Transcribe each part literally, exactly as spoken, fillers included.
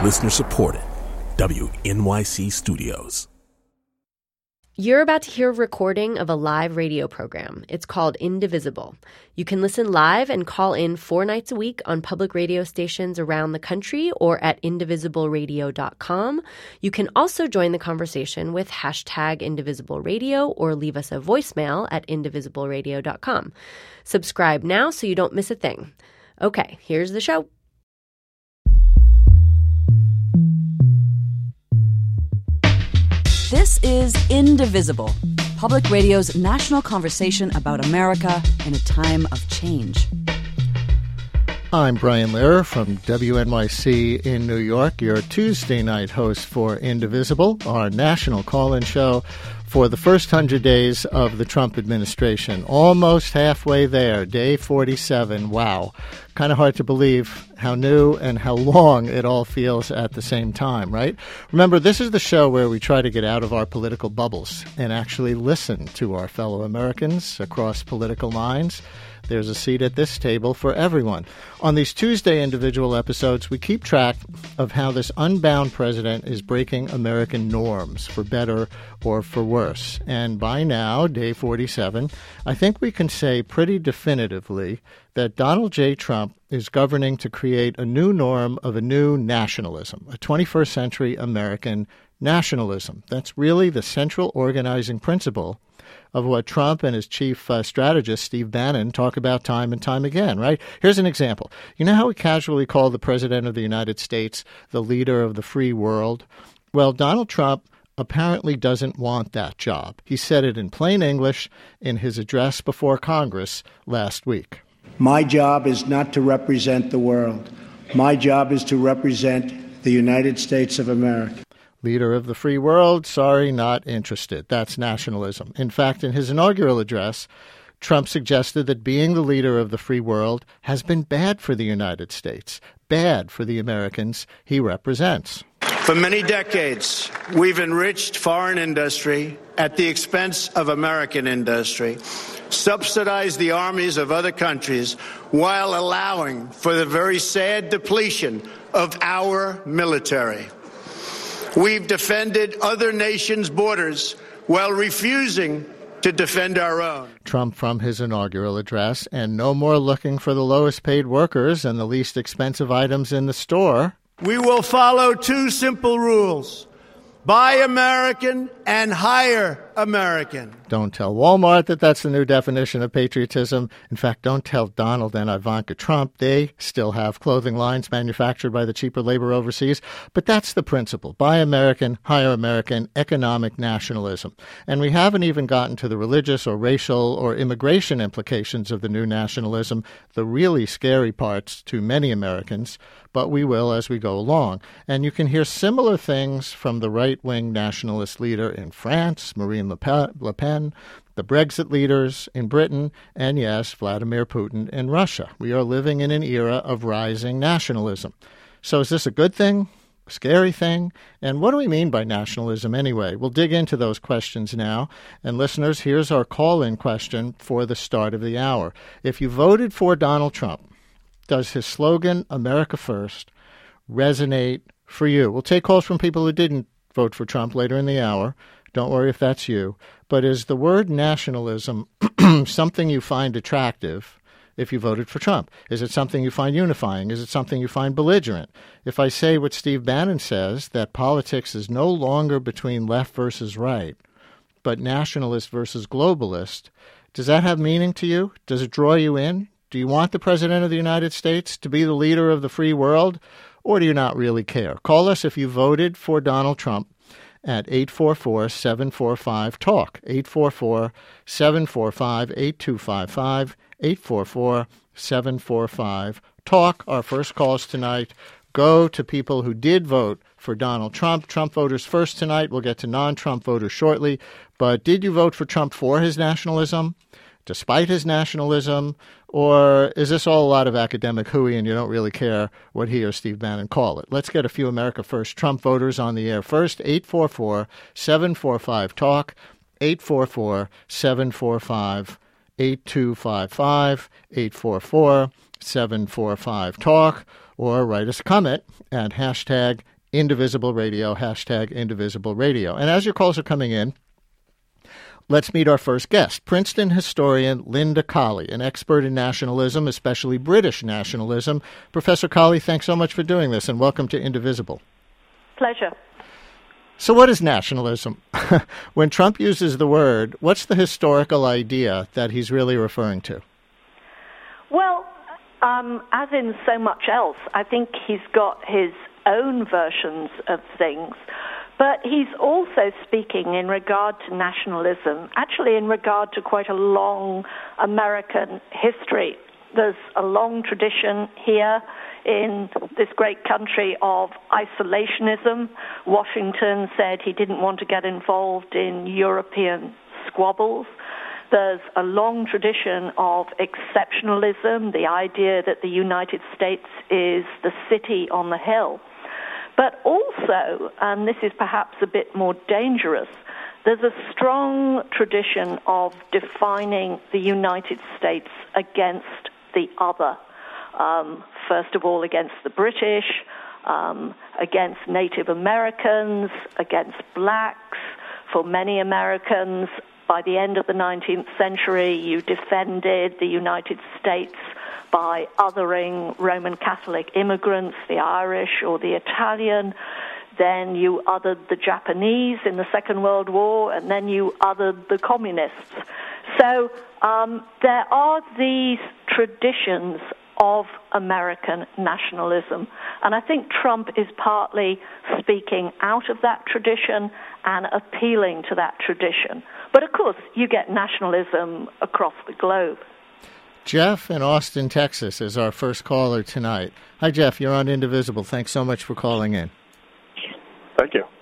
Listener supported. W N Y C Studios. You're about to hear a recording of a live radio program. It's called Indivisible. You can listen live and call in four nights a week on public radio stations around the country or at indivisible radio dot com. You can also join the conversation with hashtag Indivisible Radio or leave us a voicemail at indivisible radio dot com. Subscribe now so you don't miss a thing. Okay, here's the show. This is Indivisible, public radio's national conversation about America in a time of change. I'm Brian Lehrer from W N Y C in New York, your Tuesday night host for Indivisible, our national call-in show for the first hundred days of the Trump administration. Almost halfway there, day forty-seven. Wow. Kind of hard to believe how new and how long it all feels at the same time, right? Remember, this is the show where we try to get out of our political bubbles and actually listen to our fellow Americans across political lines. There's a seat at this table for everyone. On these Tuesday individual episodes, we keep track of how this unbound president is breaking American norms, for better or for worse. And by now, day forty-seven, I think we can say pretty definitively that Donald J. Trump is governing to create a new norm of a new nationalism, a twenty-first century American nationalism. That's really the central organizing principle of what Trump and his chief uh, strategist, Steve Bannon, talk about time and time again, right? Here's an example. You know how we casually call the President of the United States the leader of the free world? Well, Donald Trump apparently doesn't want that job. He said it in plain English in his address before Congress last week. My job is not to represent the world. My job is to represent the United States of America. Leader of the free world, sorry, not interested. That's nationalism. In fact, in his inaugural address, Trump suggested that being the leader of the free world has been bad for the United States, bad for the Americans he represents. For many decades, we've enriched foreign industry at the expense of American industry, subsidized the armies of other countries while allowing for the very sad depletion of our military. We've defended other nations' borders while refusing to defend our own. Trump from his inaugural address, and no more looking for the lowest paid workers and the least expensive items in the store. We will follow two simple rules. Buy American and hire American. Don't tell Walmart that that's the new definition of patriotism. In fact, don't tell Donald and Ivanka Trump. They still have clothing lines manufactured by the cheaper labor overseas. But that's the principle. Buy American, hire American, economic nationalism. And we haven't even gotten to the religious or racial or immigration implications of the new nationalism, the really scary parts to many Americans. But we will as we go along. And you can hear similar things from the right-wing nationalist leader in France, Marine Le Pen, the Brexit leaders in Britain, and yes, Vladimir Putin in Russia. We are living in an era of rising nationalism. So is this a good thing? A scary thing? And what do we mean by nationalism anyway? We'll dig into those questions now. And listeners, here's our call-in question for the start of the hour. If you voted for Donald Trump, does his slogan, America First, resonate for you? We'll take calls from people who didn't vote for Trump later in the hour. Don't worry if that's you. But is the word nationalism something you find attractive if you voted for Trump? Is it something you find unifying? Is it something you find belligerent? If I say what Steve Bannon says, that politics is no longer between left versus right, but nationalist versus globalist, does that have meaning to you? Does it draw you in? Do you want the President of the United States to be the leader of the free world, or do you not really care? Call us if you voted for Donald Trump at eight four four, seven four five, TALK, eight four four, seven four five, eight two five five, eight four four, seven four five, TALK. Our first calls tonight go to people who did vote for Donald Trump. Trump voters first tonight. We'll get to non-Trump voters shortly. But did you vote for Trump for his nationalism, despite his nationalism, or is this all a lot of academic hooey and you don't really care what he or Steve Bannon call it? Let's get a few America First Trump voters on the air first. eight four four, seven four five, TALK, eight four four, seven four five, eight two five five, eight four four, seven four five, TALK, or write us a comment at hashtag Indivisible Radio, hashtag Indivisible Radio. And as your calls are coming in, let's meet our first guest, Princeton historian Linda Colley, an expert in nationalism, especially British nationalism. Professor Colley, thanks so much for doing this, and welcome to Indivisible. Pleasure. So what is nationalism? When Trump uses the word, what's the historical idea that he's really referring to? Well, um, as in so much else, I think he's got his own versions of things, but he's also speaking in regard to nationalism, actually in regard to quite a long American history. There's a long tradition here in this great country of isolationism. Washington said he didn't want to get involved in European squabbles. There's a long tradition of exceptionalism, the idea that the United States is the city on the hill. But also, and this is perhaps a bit more dangerous, there's a strong tradition of defining the United States against the other. Um, first of all, against the British, um, against Native Americans, against blacks. For many Americans, by the end of the nineteenth century, you defended the United States by othering Roman Catholic immigrants, the Irish or the Italian. Then you othered the Japanese in the Second World War, and then you othered the communists. So um, there are these traditions of American nationalism. And I think Trump is partly speaking out of that tradition and appealing to that tradition. But of course, you get nationalism across the globe. Jeff in Austin, Texas is our first caller tonight. Hi, Jeff. You're on Indivisible. Thanks so much for calling in. Thank you.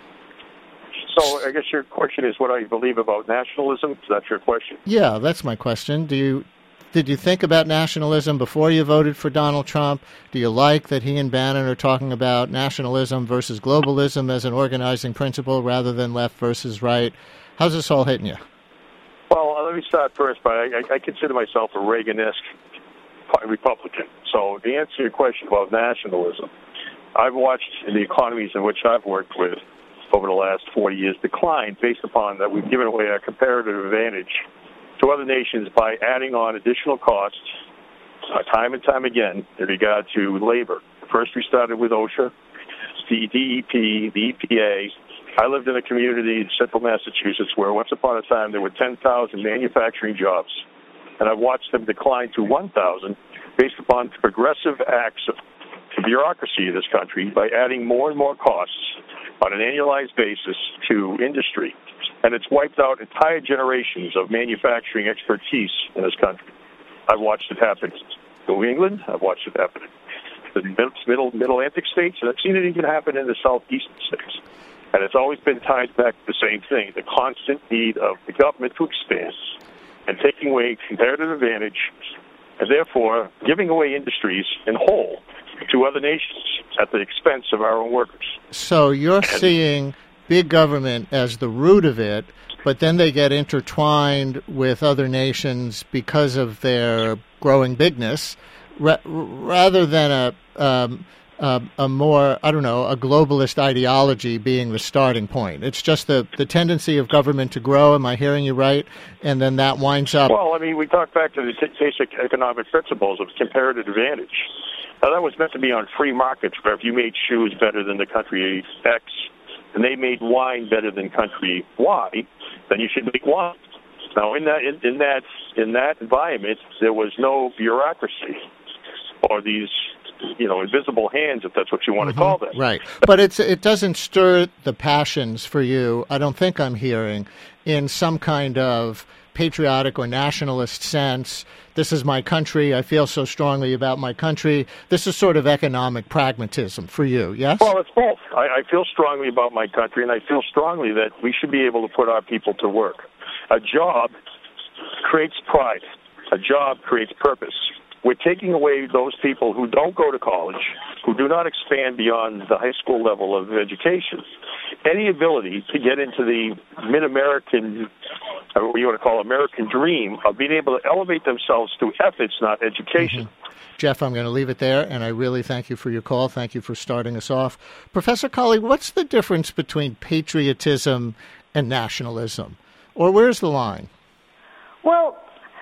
So I guess your question is what I believe about nationalism. Is that your question? Yeah, that's my question. Do you Did you think about nationalism before you voted for Donald Trump? Do you like that he and Bannon are talking about nationalism versus globalism as an organizing principle rather than left versus right? How's this all hitting you? Well, let me start first by I, I consider myself a Reagan-esque Republican. So to answer your question about nationalism, I've watched the economies in which I've worked with over the last forty years decline based upon that we've given away our comparative advantage to other nations by adding on additional costs uh, time and time again in regard to labor. First, we started with OSHA, the D E P, the E P A. I lived in a community in central Massachusetts where once upon a time there were ten thousand manufacturing jobs, and I've watched them decline to one thousand based upon progressive acts of bureaucracy in this country by adding more and more costs on an annualized basis to industry. And it's wiped out entire generations of manufacturing expertise in this country. I've watched it happen in New England. I've watched it happen in the middle, middle Atlantic states. And I've seen it even happen in the southeastern states. And it's always been tied back to the same thing, the constant need of the government to expand and taking away comparative advantage and therefore giving away industries in whole to other nations at the expense of our own workers. So you're seeing big government as the root of it, but then they get intertwined with other nations because of their growing bigness, ra- rather than a, um, a a more, I don't know, a globalist ideology being the starting point. It's just the, the tendency of government to grow, am I hearing you right? And then that winds up... Well, I mean, we talk back to the basic economic principles of comparative advantage. Now, that was meant to be on free markets, where if you made shoes better than the country X, and they made wine better than country Y, then you should make wine. Now, in that in, in that in that environment, there was no bureaucracy or these, you know, invisible hands, if that's what you want mm-hmm. to call them. Right, but it's it doesn't stir the passions for you. I don't think I'm hearing in some kind of patriotic or nationalist sense. This is my country. I feel so strongly about my country. This is sort of economic pragmatism for you, yes? Well, it's both. I, I feel strongly about my country, and I feel strongly that we should be able to put our people to work. A job creates pride. A job creates purpose. We're taking away those people who don't go to college, who do not expand beyond the high school level of education, any ability to get into the mid-American uh, what you want to call American dream of being able to elevate themselves through ethics, not education. Mm-hmm. Jeff, I'm going to leave it there, and I really thank you for your call. Thank you for starting us off. Professor Colley, what's the difference between patriotism and nationalism? Or where's the line? Well,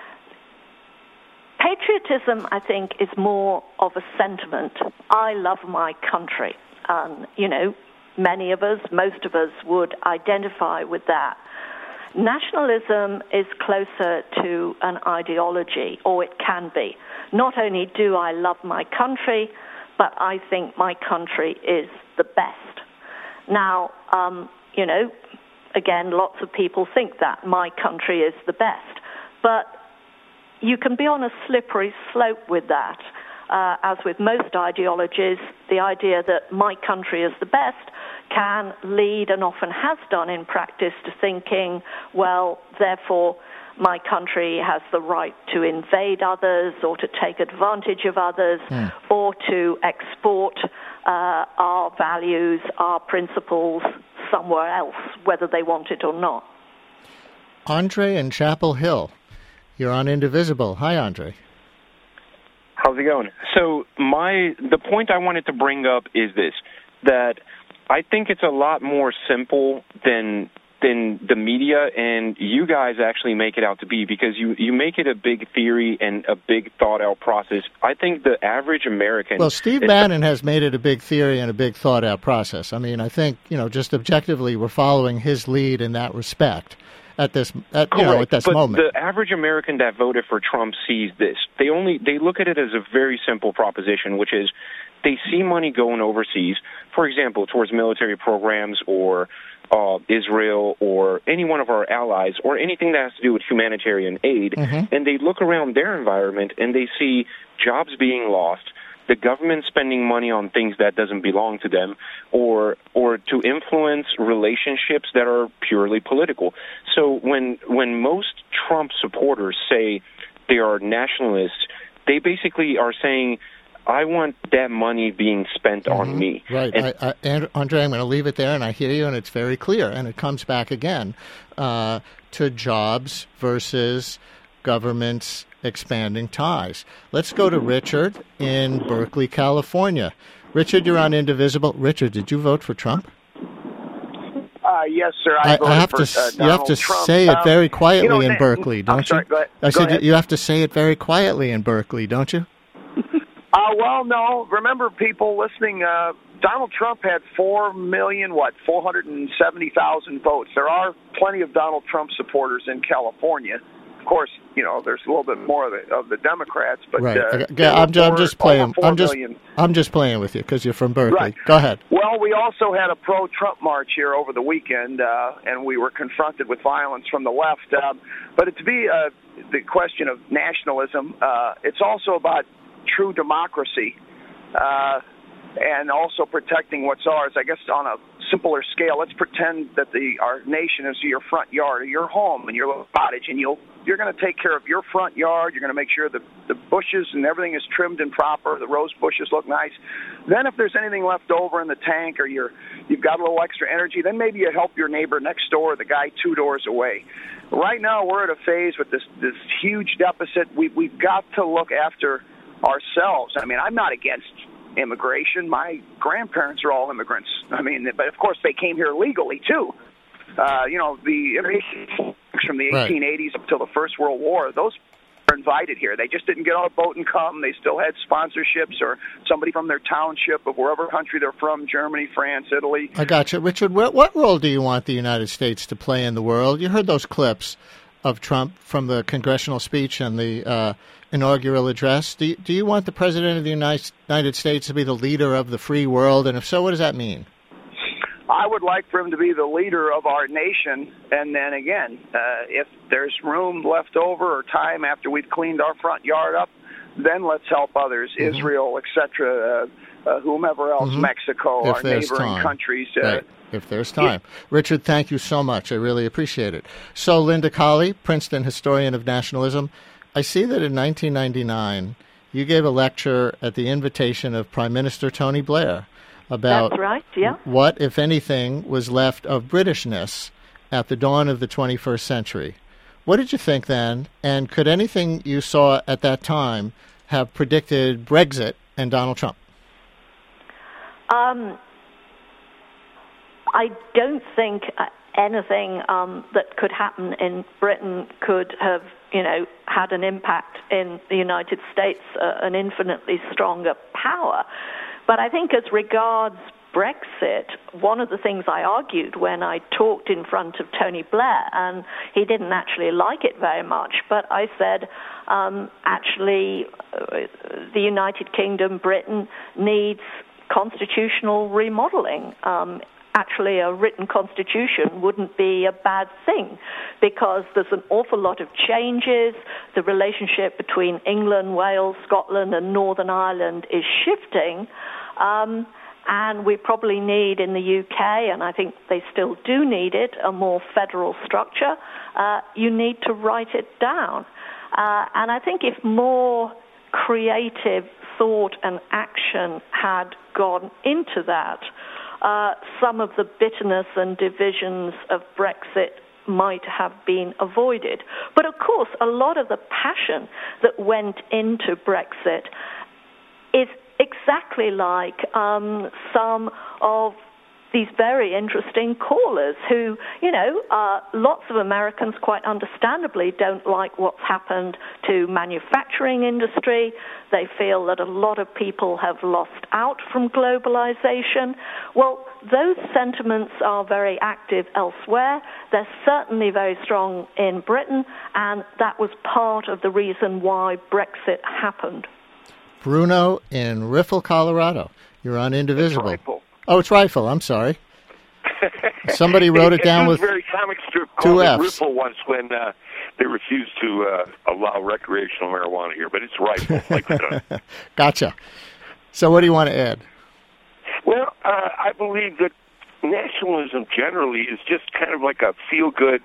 patriotism, I think, is more of a sentiment. I love my country. Um, you know, many of us, most of us would identify with that. Nationalism is closer to an ideology, or it can be. Not only do I love my country, but I think my country is the best. Now, um, you know, again, lots of people think that my country is the best. But you can be on a slippery slope with that. Uh, as with most ideologies, the idea that my country is the best can lead, and often has done in practice, to thinking, well, therefore, my country has the right to invade others or to take advantage of others mm. or to export uh, our values, our principles somewhere else, whether they want it or not. Andre in Chapel Hill, you're on Indivisible. Hi, Andre. How's it going? So my the point I wanted to bring up is this, that I think it's a lot more simple than than the media and you guys actually make it out to be, because you, you make it a big theory and a big thought-out process. I think the average American... Well, Steve Bannon has made it a big theory and a big thought-out process. I mean, I think, you know, just objectively, we're following his lead in that respect at this, at, you know, at this but moment. The average American that voted for Trump sees this. They only they look at it as a very simple proposition, which is they see money going overseas, for example, towards military programs or uh, Israel or any one of our allies or anything that has to do with humanitarian aid, mm-hmm. and they look around their environment and they see jobs being lost, the government spending money on things that doesn't belong to them, or or to influence relationships that are purely political. So when when most Trump supporters say they are nationalists, they basically are saying, I want that money being spent mm-hmm. on me. Right. And, I, I, Andre, I'm going to leave it there, and I hear you, and it's very clear. And it comes back again uh, to jobs versus governments expanding ties. Let's go to Richard in Berkeley, California. Richard, you're on Indivisible. Richard, did you vote for Trump? Uh, yes, sir. I, I, voted I have for, to. Uh, you have to Trump. say it very quietly um, you know, in Berkeley, don't I'm sorry, you? Go ahead. I go said ahead. you have to say it very quietly in Berkeley, don't you? Uh, well, no. Remember, people listening, uh, Donald Trump had four million, what, four hundred seventy thousand votes. There are plenty of Donald Trump supporters in California. Of course, you know, there's a little bit more of the, of the Democrats, but right. uh, yeah, I'm, four, I'm just playing. I'm just million. I'm just playing with you because you're from Berkeley. Right. Go ahead. Well, we also had a pro-Trump march here over the weekend, uh, and we were confronted with violence from the left. Um, but to be uh, the question of nationalism, uh, it's also about true democracy, uh, and also protecting what's ours. I guess on a simpler scale, let's pretend that the our nation is your front yard or your home and your little cottage, and you'll you're going to take care of your front yard. You're going to make sure that the bushes and everything is trimmed and proper. The rose bushes look nice. Then, if there's anything left over in the tank, or you're you've got a little extra energy, then maybe you help your neighbor next door, or the guy two doors away. Right now, we're at a phase with this this huge deficit. We we've got to look after ourselves. I mean, I'm not against immigration. My grandparents are all immigrants. I mean, but of course they came here legally too. Uh, you know, the immigration from the eighteen eighties up till the First World War, those were invited here. They just didn't get on a boat and come. They still had sponsorships or somebody from their township of wherever country they're from, Germany, France, Italy. I got you. Richard, what, what role do you want the United States to play in the world? You heard those clips of Trump from the congressional speech and the uh, inaugural address. Do you, do you want the President of the United States to be the leader of the free world? And if so, what does that mean? I would like for him to be the leader of our nation. And then again, uh, if there's room left over or time after we've cleaned our front yard up, then let's help others, mm-hmm. Israel, et cetera, uh, uh, whomever else, mm-hmm. Mexico, if our neighboring time. countries. Uh, right. If there's time. Yeah. Richard, thank you so much. I really appreciate it. So, Linda Colley, Princeton historian of nationalism, I see that in nineteen ninety-nine you gave a lecture at the invitation of Prime Minister Tony Blair about That's right, yeah. what, if anything, was left of Britishness at the dawn of the twenty-first century. What did you think then? And could anything you saw at that time have predicted Brexit and Donald Trump? Um, I don't think uh, anything um, that could happen in Britain could have, you know, had an impact in the United States, uh, an infinitely stronger power. But I think as regards Brexit, one of the things I argued when I talked in front of Tony Blair, and he didn't actually like it very much, but I said, um, actually, uh, the United Kingdom, Britain, needs constitutional remodeling. Um, actually, a written constitution wouldn't be a bad thing because there's an awful lot of changes. The relationship between England, Wales, Scotland, and Northern Ireland is shifting. Um, And we probably need in the U K, and I think they still do need it, a more federal structure. Uh, you need to write it down. Uh, and I think if more creative thought and action had gone into that, uh, some of the bitterness and divisions of Brexit might have been avoided. But of course, a lot of the passion that went into Brexit is exactly like um, some of these very interesting callers who, you know, uh, lots of Americans quite understandably don't like what's happened to manufacturing industry. They feel that a lot of people have lost out from globalization. Well, those sentiments are very active elsewhere. They're certainly very strong in Britain, and that was part of the reason why Brexit happened. Bruno in Riffle, Colorado. You're on Indivisible. It's Rifle. Oh, it's Rifle. I'm sorry. Somebody wrote it down with a very comic strip two called F's. Rifle once when uh, they refused to uh, allow recreational marijuana here, but it's Rifle. Like the Gotcha. So what do you want to add? Well, uh, I believe that nationalism generally is just kind of like a feel-good,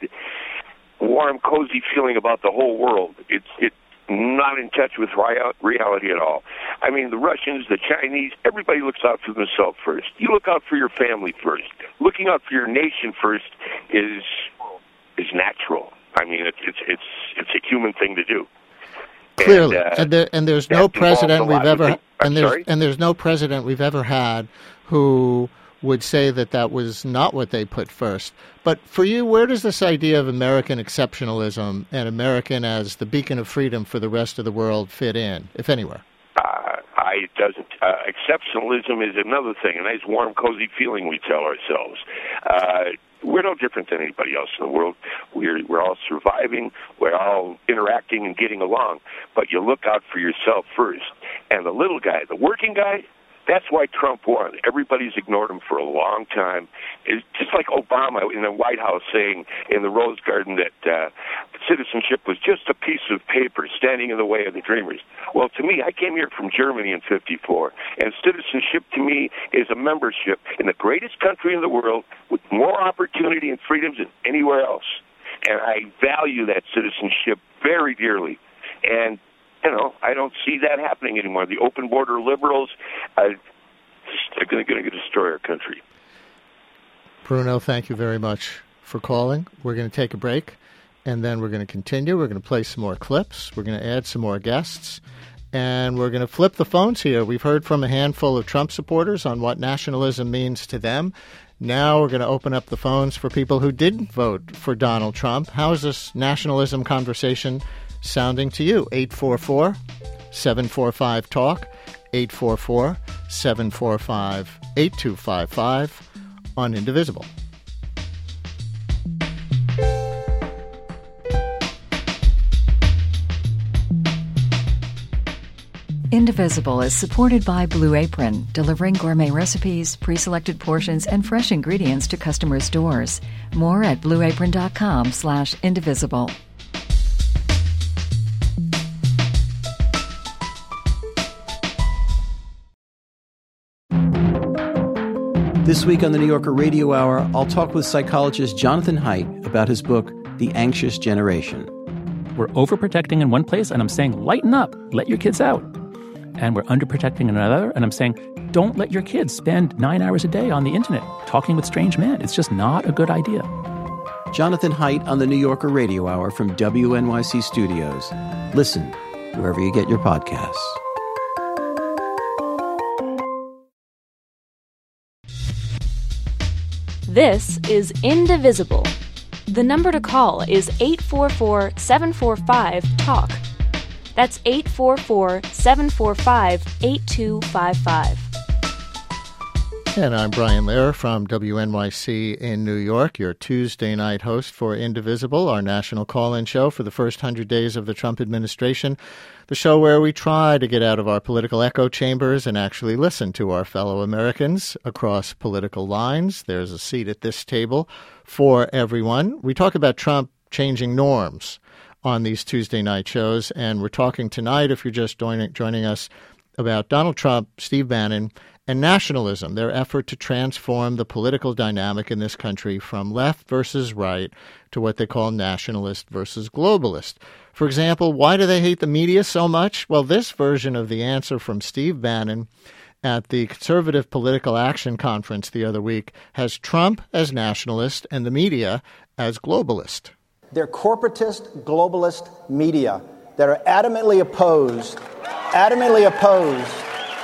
warm, cozy feeling about the whole world. It's it. Not in touch with reality at all. I mean, the Russians, the Chinese, everybody looks out for themselves first. You look out for your family first. Looking out for your nation first is is natural. I mean, it's it's it's it's a human thing to do. Clearly, and, uh, and, there, and there's no president we've ever and there's sorry? and there's no president we've ever had who would say that that was not what they put first. But for you, where does this idea of American exceptionalism and American as the beacon of freedom for the rest of the world fit in, if anywhere? Uh, I it doesn't. Uh, exceptionalism is another thing, a nice, warm, cozy feeling we tell ourselves. Uh, we're no different than anybody else in the world. We're we're all surviving. We're all interacting and getting along. But you look out for yourself first. And the little guy, the working guy, that's why Trump won. Everybody's ignored him for a long time. It's just like Obama in the White House saying in the Rose Garden that uh, citizenship was just a piece of paper standing in the way of the dreamers. Well, to me, I came here from Germany in fifty-four, and citizenship to me is a membership in the greatest country in the world with more opportunity and freedoms than anywhere else. And I value that citizenship very dearly. And you know, I don't see that happening anymore. The open border liberals uh, are going to destroy our country. Bruno, thank you very much for calling. We're going to take a break, and then we're going to continue. We're going to play some more clips. We're going to add some more guests, and we're going to flip the phones here. We've heard from a handful of Trump supporters on what nationalism means to them. Now we're going to open up the phones for people who didn't vote for Donald Trump. How is this nationalism conversation sounding to you? eight four four, seven four five, TALK, eight four four, seven four five, eight two five five on Indivisible. Indivisible is supported by Blue Apron, delivering gourmet recipes, pre-selected portions, and fresh ingredients to customers' doors. More at blueapron.com slash indivisible. This week on the New Yorker Radio Hour, I'll talk with psychologist Jonathan Haidt about his book, The Anxious Generation. We're overprotecting in one place, and I'm saying, lighten up, let your kids out. And we're underprotecting in another, and I'm saying, don't let your kids spend nine hours a day on the internet talking with strange men. It's just not a good idea. Jonathan Haidt on the New Yorker Radio Hour from W N Y C Studios. Listen wherever you get your podcasts. This is Indivisible. The number to call is eight four four, seven four five, TALK. That's eight four four, seven four five, eight two five five. And I'm Brian Lehrer from W N Y C in New York, your Tuesday night host for Indivisible, our national call-in show for the first hundred days of the Trump administration, the show where we try to get out of our political echo chambers and actually listen to our fellow Americans across political lines. There's a seat at this table for everyone. We talk about Trump changing norms on these Tuesday night shows, and we're talking tonight, if you're just joining, joining us, about Donald Trump, Steve Bannon, and nationalism, their effort to transform the political dynamic in this country from left versus right to what they call nationalist versus globalist. For example, why do they hate the media so much? Well, this version of the answer from Steve Bannon at the Conservative Political Action Conference the other week has Trump as nationalist and the media as globalist. They're corporatist, globalist media that are adamantly opposed, adamantly opposed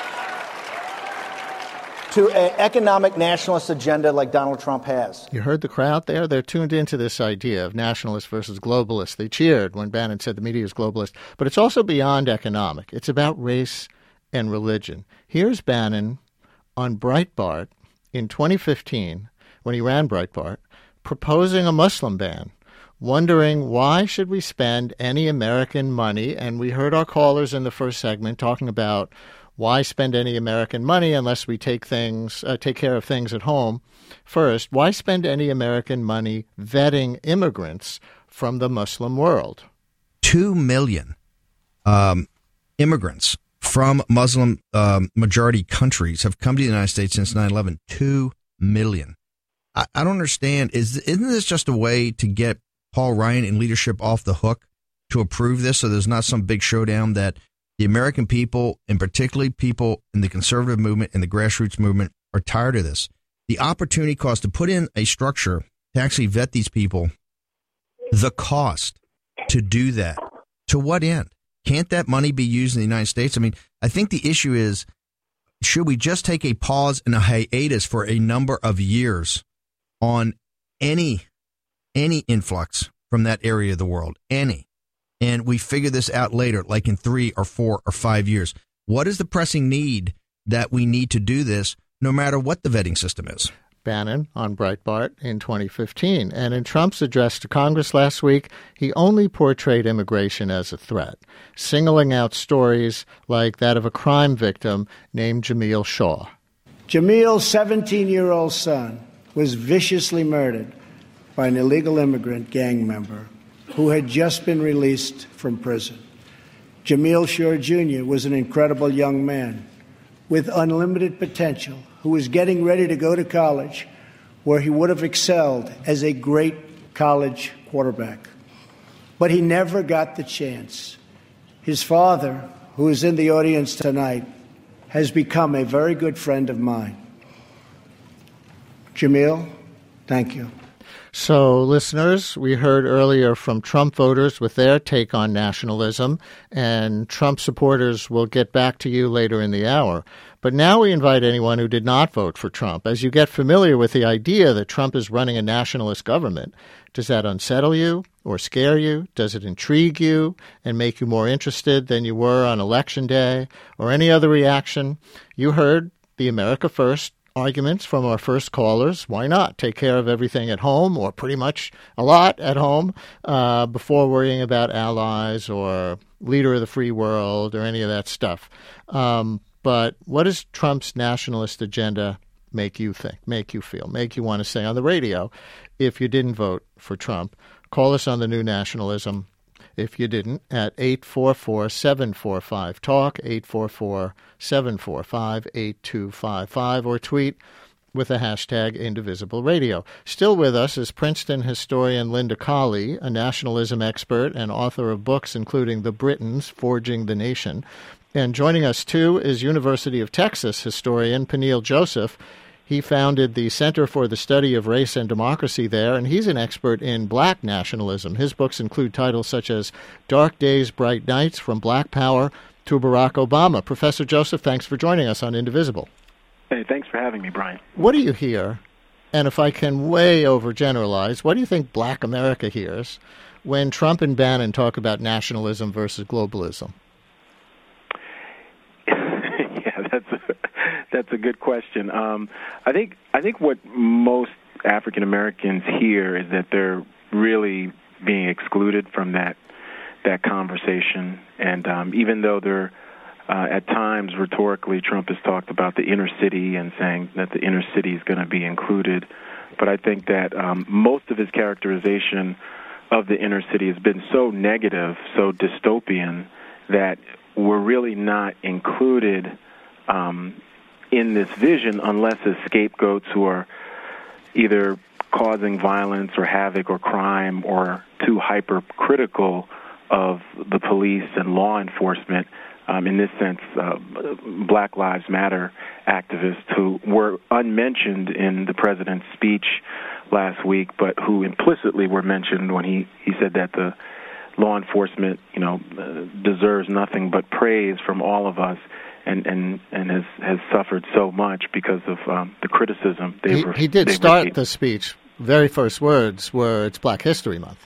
to an economic nationalist agenda like Donald Trump has. You heard the crowd there? They're tuned into this idea of nationalist versus globalist. They cheered when Bannon said the media is globalist. But it's also beyond economic. It's about race and religion. Here's Bannon on Breitbart in twenty fifteen, when he ran Breitbart, proposing a Muslim ban, wondering why should we spend any American money? And we heard our callers in the first segment talking about why spend any American money unless we take things, uh, take care of things at home first? Why spend any American money vetting immigrants from the Muslim world? Two million um, immigrants from Muslim um, majority countries have come to the United States since nine eleven. Two million. I, I don't understand. Is isn't this just a way to get Paul Ryan and leadership off the hook to approve this, so there's not some big showdown that the American people, and particularly people in the conservative movement and the grassroots movement, are tired of this? The opportunity cost to put in a structure to actually vet these people, the cost to do that, to what end? Can't that money be used in the United States? I mean, I think the issue is, should we just take a pause and a hiatus for a number of years on any any influx from that area of the world? Any. And we figure this out later, like in three or four or five years. What is the pressing need that we need to do this, no matter what the vetting system is? Bannon on Breitbart in twenty fifteen. And in Trump's address to Congress last week, he only portrayed immigration as a threat, singling out stories like that of a crime victim named Jamil Shaw. Jamil's seventeen-year-old son was viciously murdered by an illegal immigrant gang member who had just been released from prison. Jamil Shaw Junior was an incredible young man with unlimited potential who was getting ready to go to college, where he would have excelled as a great college quarterback. But he never got the chance. His father, who is in the audience tonight, has become a very good friend of mine. Jamil, thank you. So, listeners, we heard earlier from Trump voters with their take on nationalism, and Trump supporters will get back to you later in the hour. But now we invite anyone who did not vote for Trump. As you get familiar with the idea that Trump is running a nationalist government, does that unsettle you or scare you? Does it intrigue you and make you more interested than you were on Election Day, or any other reaction? You heard the America First arguments from our first callers. Why not take care of everything at home, or pretty much a lot at home, uh, before worrying about allies or leader of the free world or any of that stuff? Um, but what does Trump's nationalist agenda make you think, make you feel, make you want to say on the radio if you didn't vote for Trump? Call us on the new nationalism if you didn't, at eight four four, seven four five, TALK, eight four four, seven four five, eight two five five, or tweet with the hashtag Indivisible Radio. Still with us is Princeton historian Linda Colley, a nationalism expert and author of books including The Britons, Forging the Nation. And joining us, too, is University of Texas historian Peniel Joseph. He founded the Center for the Study of Race and Democracy there, and he's an expert in black nationalism. His books include titles such as Dark Days, Bright Nights, From Black Power to Barack Obama. Professor Joseph, thanks for joining us on Indivisible. Hey, thanks for having me, Brian. What do you hear, and if I can way overgeneralize, what do you think black America hears when Trump and Bannon talk about nationalism versus globalism? yeah, that's a, that's a good question. Um, I think I think what most African Americans hear is that they're really being excluded from that that conversation, and um, even though they're uh, at times rhetorically, Trump has talked about the inner city and saying that the inner city is going to be included, but I think that um, most of his characterization of the inner city has been so negative, so dystopian, that we're really not included um, in this vision unless as scapegoats who are either causing violence or havoc or crime or too hypercritical of the police and law enforcement. Um, in this sense, uh, Black Lives Matter activists who were unmentioned in the president's speech last week, but who implicitly were mentioned when he, he said that the law enforcement, you know, uh, deserves nothing but praise from all of us, and, and, and has, has suffered so much because of um, the criticism they've He, he did they've start received. the speech. Very first words were, "It's Black History Month."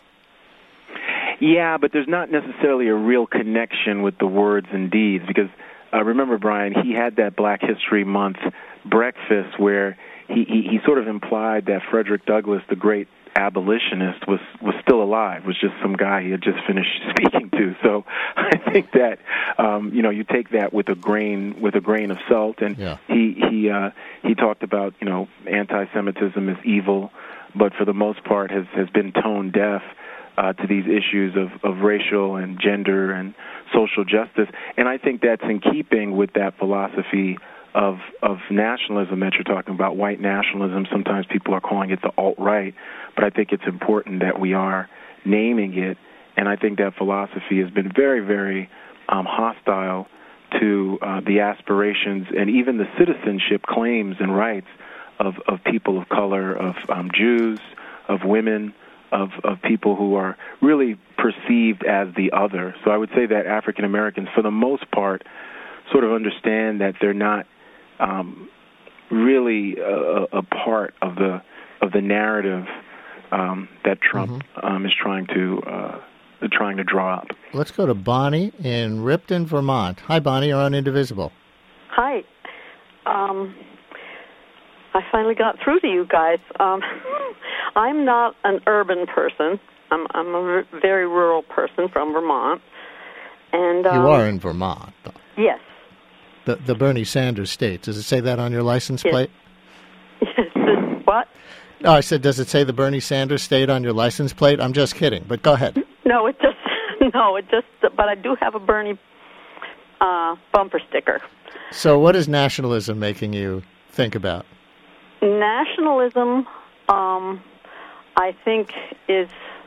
Yeah, but there's not necessarily a real connection with the words and deeds, because uh, remember, Brian, he had that Black History Month breakfast where he, he, he sort of implied that Frederick Douglass, the great abolitionist, was, was still alive, was just some guy he had just finished speaking to. So I think that, um, you know, you take that with a grain with a grain of salt. And yeah. he he uh, he talked about, you know, anti-Semitism is evil, but for the most part has, has been tone deaf Uh, to these issues of, of racial and gender and social justice. And I think that's in keeping with that philosophy of of nationalism that you're talking about, white nationalism. Sometimes people are calling it the alt-right, but I think it's important that we are naming it. And I think that philosophy has been very, very um, hostile to uh, the aspirations and even the citizenship claims and rights of, of people of color, of um, Jews, of women, Of, of people who are really perceived as the other. So I would say that African Americans, for the most part, sort of understand that they're not um, really a, a part of the of the narrative um, that Trump mm-hmm. um, is trying to uh, trying to draw up. Let's go to Bonnie in Ripton, Vermont. Hi, Bonnie. You're on Indivisible. Hi. Um, I finally got through to you guys. Um, I'm not an urban person. I'm, I'm a r- very rural person from Vermont. And um, you are in Vermont, though. Yes. The the Bernie Sanders state. Does it say that on your license yes. plate? What? No, I said, does it say the Bernie Sanders state on your license plate? I'm just kidding, but go ahead. No, it just no, it just. But I do have a Bernie uh, bumper sticker. So, what is nationalism making you think about? Nationalism, um, I think, is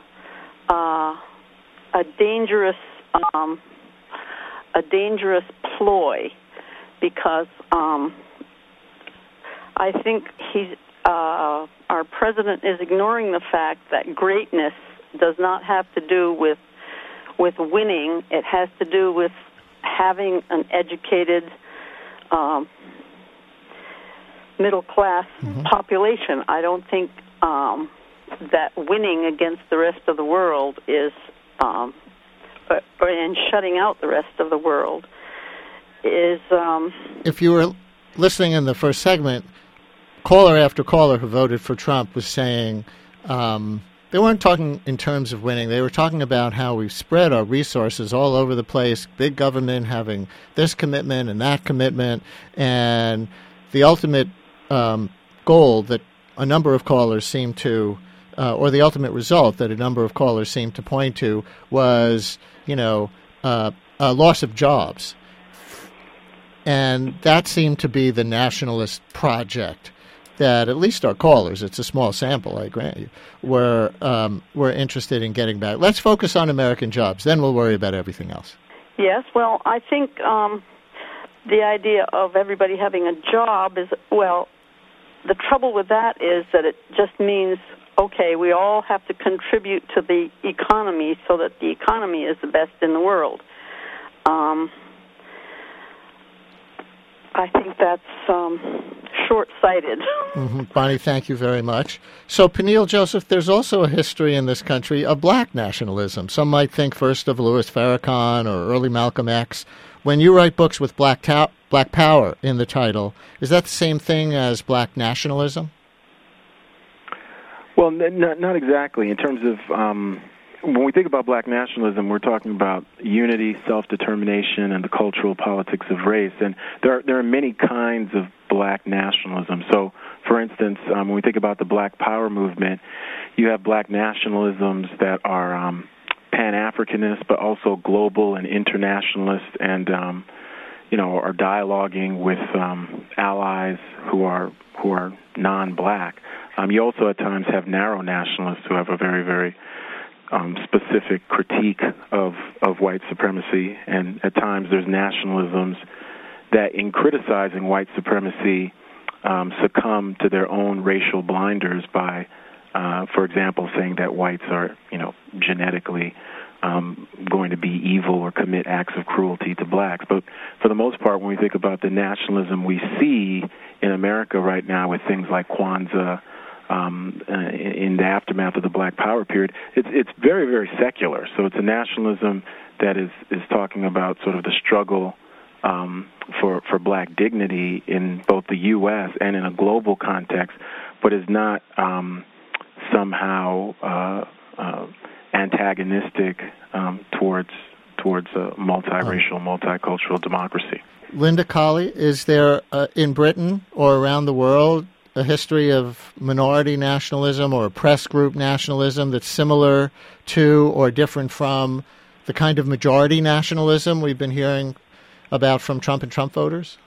uh, a dangerous, um, a dangerous ploy, because um, I think he's uh, our president is ignoring the fact that greatness does not have to do with with winning. It has to do with having an educated Um, middle-class mm-hmm. population. I don't think um, that winning against the rest of the world is, um, or, or and shutting out the rest of the world is... Um, if you were listening in the first segment, caller after caller who voted for Trump was saying um, they weren't talking in terms of winning. They were talking about how we've spread our resources all over the place, big government having this commitment and that commitment, and the ultimate Um, goal that a number of callers seem to, uh, or the ultimate result that a number of callers seem to point to was, you know, uh, a loss of jobs. And that seemed to be the nationalist project that at least our callers, it's a small sample, I grant you, were, um, were interested in getting back. Let's focus on American jobs, then we'll worry about everything else. Yes, well, I think um, the idea of everybody having a job is, well, the trouble with that is that it just means, okay, we all have to contribute to the economy so that the economy is the best in the world. Um, I think that's um, short-sighted. Mm-hmm. Bonnie, thank you very much. So, Peniel Joseph, there's also a history in this country of black nationalism. Some might think first of Louis Farrakhan or early Malcolm X. When you write books with black, ta- black power in the title, is that the same thing as black nationalism? Well, n- not, not exactly. In terms of, um, when we think about black nationalism, we're talking about unity, self-determination, and the cultural politics of race. And there are, there are many kinds of black nationalism. So, for instance, um, when we think about the Black Power movement, you have black nationalisms that are um, Pan-Africanist, but also global and internationalist, and um, you know, are dialoguing with um, allies who are who are non-black. Um, you also at times have narrow nationalists who have a very, very um, specific critique of of white supremacy, and at times there's nationalisms that, in criticizing white supremacy, um, succumb to their own racial blinders by, uh, for example, saying that whites are, you know, genetically um, going to be evil or commit acts of cruelty to blacks. But for the most part, when we think about the nationalism we see in America right now with things like Kwanzaa, um, uh, in the aftermath of the Black Power period, it's it's very, very secular. So it's a nationalism that is, is talking about sort of the struggle um, for for black dignity in both the U S and in a global context, but is not um, somehow uh, uh, antagonistic um, towards towards a multiracial, multicultural democracy. Linda Colley, is there uh, in Britain or around the world a history of minority nationalism or oppressed group nationalism that's similar to or different from the kind of majority nationalism we've been hearing about from Trump and Trump voters?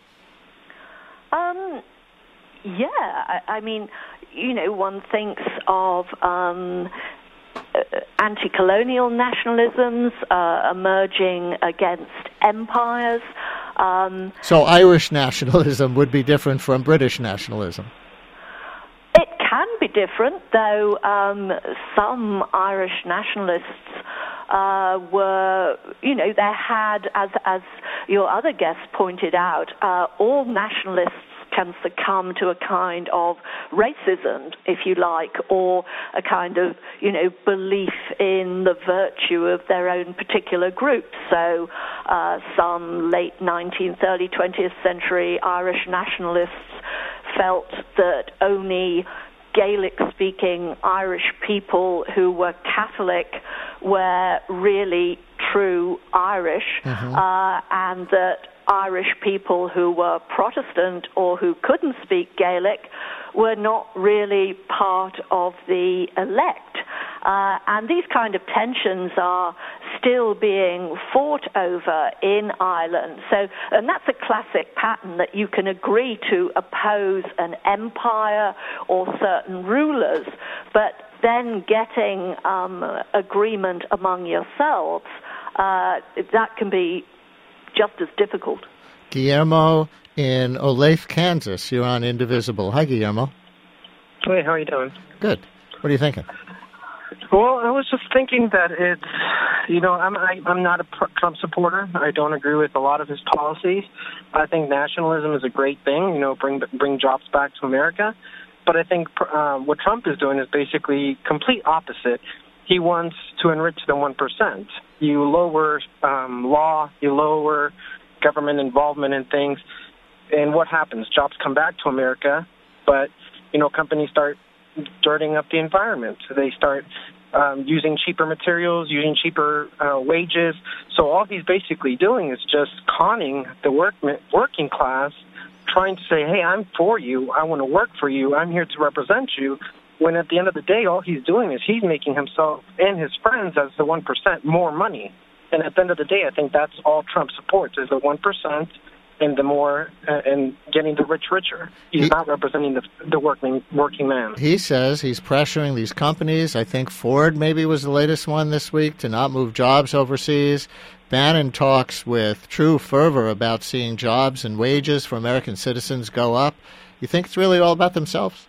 Um, yeah, I, I mean, you know, one thinks of um, uh, anti-colonial nationalisms uh, emerging against empires. Um, so Irish nationalism would be different from British nationalism? It can be different, though um, some Irish nationalists uh, were, you know, they had, as as your other guest pointed out, uh, all nationalists can succumb to a kind of racism, if you like, or a kind of, you know, belief in the virtue of their own particular group. So uh, some late nineteenth, early twentieth century Irish nationalists felt that only Gaelic-speaking Irish people who were Catholic were really true Irish, mm-hmm. uh, and that Irish people who were Protestant or who couldn't speak Gaelic were not really part of the elect. Uh, and these kind of tensions are still being fought over in Ireland. So, and that's a classic pattern that you can agree to oppose an empire or certain rulers, but then getting um, agreement among yourselves, uh, that can be just as difficult. Guillermo in Olathe, Kansas. You're on Indivisible. Hi, Guillermo. Hey, how are you doing? Good. What are you thinking? Well, I was just thinking that it's, you know, I'm I, I'm not a Trump supporter. I don't agree with a lot of his policies. I think nationalism is a great thing, you know, bring bring jobs back to America. But I think uh, what Trump is doing is basically complete opposite. He wants to enrich the one percent. You lower um, law, you lower government involvement in things, and what happens? Jobs come back to America, but, you know, companies start dirtying up the environment. So they start um, using cheaper materials, using cheaper uh, wages. So all he's basically doing is just conning the work, working class, trying to say, hey, I'm for you, I want to work for you, I'm here to represent you, when at the end of the day, all he's doing is he's making himself and his friends as the one percent more money. And at the end of the day, I think that's all Trump supports, is the one percent and the more, uh, and getting the rich richer. He's he, not representing the the working working man. He says he's pressuring these companies. I think Ford maybe was the latest one this week to not move jobs overseas. Bannon talks with true fervor about seeing jobs and wages for American citizens go up. You think it's really all about themselves?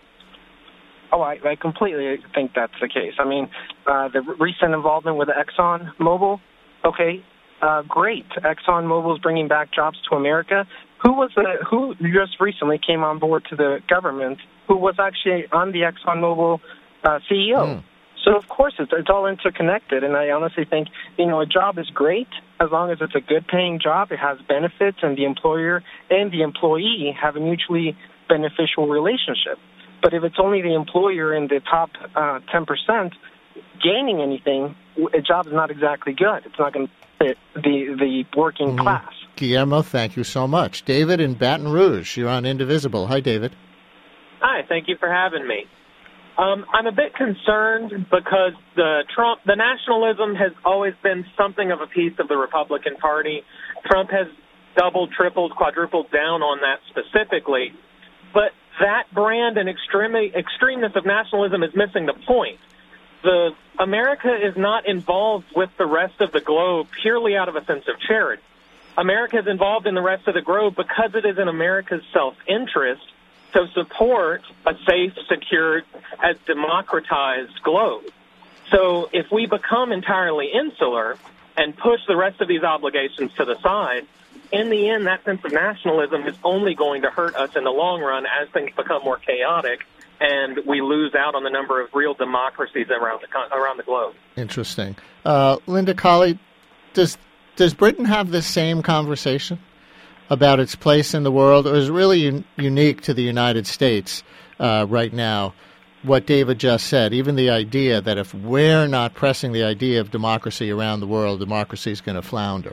Oh, I, I completely think that's the case. I mean, uh, the recent involvement with Exxon Mobil, okay, uh, great. Exxon Mobil is bringing back jobs to America. Who was the, who just recently came on board to the government who was actually on the Exxon Mobil uh, C E O? Mm. So, of course, it's, it's all interconnected, and I honestly think, you know, a job is great as long as it's a good-paying job, it has benefits, and the employer and the employee have a mutually beneficial relationship. But if it's only the employer in the top uh, ten percent gaining anything, a job is not exactly good. It's not going to fit the, the working mm-hmm. class. Guillermo, thank you so much. David in Baton Rouge, you're on Indivisible. Hi, David. Hi, thank you for having me. Um, I'm a bit concerned because the Trump, the nationalism has always been something of a piece of the Republican Party. Trump has doubled, tripled, quadrupled down on that specifically. But that brand and extreme, extremeness of nationalism is missing the point. The America is not involved with the rest of the globe purely out of a sense of charity. America is involved in the rest of the globe because it is in America's self-interest to support a safe, secure, as democratized globe. So if we become entirely insular and push the rest of these obligations to the side, in the end, that sense of nationalism is only going to hurt us in the long run as things become more chaotic and we lose out on the number of real democracies around the around the globe. Interesting. Uh, Linda Colley, does does Britain have this same conversation about its place in the world, or is it really un- unique to the United States uh, right now, what David just said, even the idea that if we're not pressing the idea of democracy around the world, democracy is going to flounder?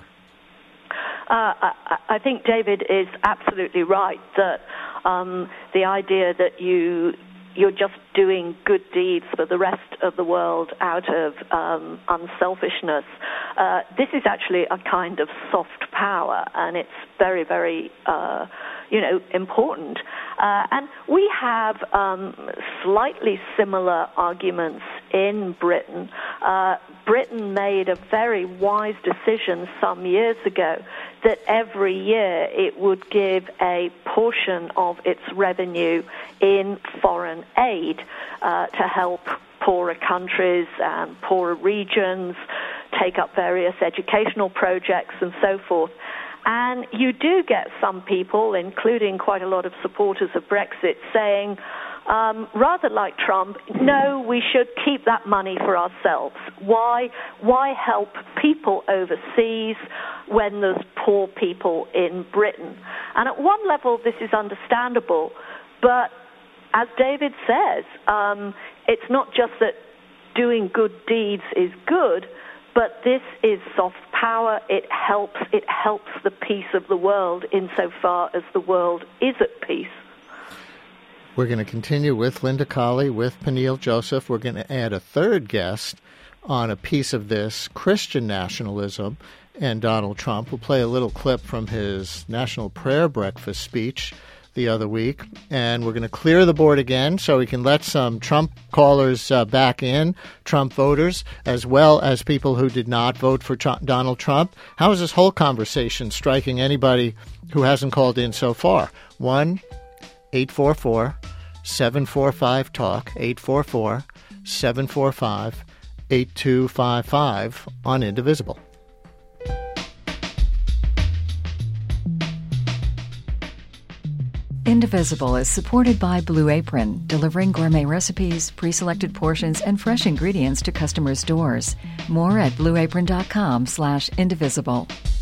Uh, I, I think David is absolutely right that um, the idea that you you're just doing good deeds for the rest of the world out of um, unselfishness. Uh, this is actually a kind of soft power, and it's very, very, uh, you know, important. Uh, and we have um, slightly similar arguments in Britain. Uh, Britain made a very wise decision some years ago that every year it would give a portion of its revenue in foreign aid uh, to help poorer countries and poorer regions, take up various educational projects and so forth. And you do get some people, including quite a lot of supporters of Brexit, saying, um, rather like Trump, no, we should keep that money for ourselves. Why, why help people overseas when there's poor people in Britain? And at one level, this is understandable, but as David says, um, it's not just that doing good deeds is good, but this is soft power. It helps. It helps the peace of the world insofar as the world is at peace. We're going to continue with Linda Colley, with Peniel Joseph. We're going to add a third guest on a piece of this, Christian nationalism and Donald Trump. We'll play a little clip from his National Prayer Breakfast speech the other week, and we're going to clear the board again so we can let some Trump callers uh, back in, Trump voters, as well as people who did not vote for Tr- Donald Trump. How is this whole conversation striking anybody who hasn't called in so far? one eight four four seven four five talk, eight four four seven four five eight two five five on Indivisible. Indivisible is supported by Blue Apron, delivering gourmet recipes, pre-selected portions, and fresh ingredients to customers' doors. More at blueapron.com slash indivisible.